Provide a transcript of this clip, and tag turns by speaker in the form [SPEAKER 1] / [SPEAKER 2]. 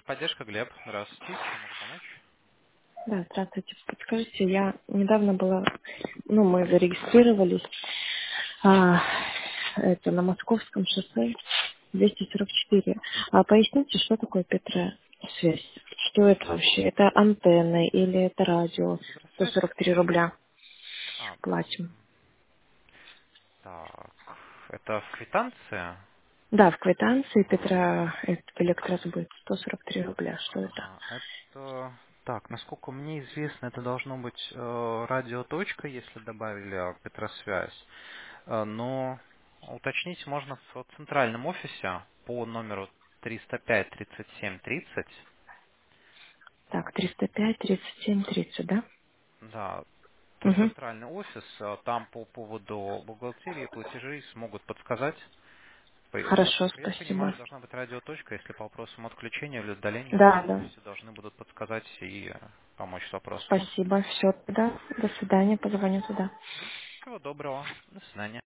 [SPEAKER 1] Техподдержка, Глеб. Здравствуйте. Чем могу помочь?
[SPEAKER 2] Да, здравствуйте. Подскажите, я недавно была, мы зарегистрировались, а, это на Московском шоссе 244. А поясните, что такое Петросвязь? Что это вообще? Это антенны или это радио?
[SPEAKER 1] Петросвязь?
[SPEAKER 2] 143 рубля
[SPEAKER 1] А,
[SPEAKER 2] платим.
[SPEAKER 1] так. Это в квитанции?
[SPEAKER 2] Да, в квитанции
[SPEAKER 1] Ага.
[SPEAKER 2] электросбыт 143 рубля. Что это?
[SPEAKER 1] Ага. Это... Так, насколько мне известно, это должно быть радиоточка, если добавили Петросвязь. Но уточнить можно в центральном офисе по номеру 305 37 30.
[SPEAKER 2] Так, 305, 37, 30, да?
[SPEAKER 1] Да, это
[SPEAKER 2] Угу.
[SPEAKER 1] центральный офис. Там по поводу бухгалтерии и платежей смогут подсказать.
[SPEAKER 2] Хорошо,
[SPEAKER 1] Я
[SPEAKER 2] спасибо.
[SPEAKER 1] понимаю, должна быть радиоточка, если по вопросам отключения или удаления, то
[SPEAKER 2] Да,
[SPEAKER 1] в
[SPEAKER 2] да.
[SPEAKER 1] офисе должны будут подсказать и помочь с вопросом.
[SPEAKER 2] Спасибо. Все, тогда. До свидания. Позвоню туда.
[SPEAKER 1] Всего доброго. До свидания.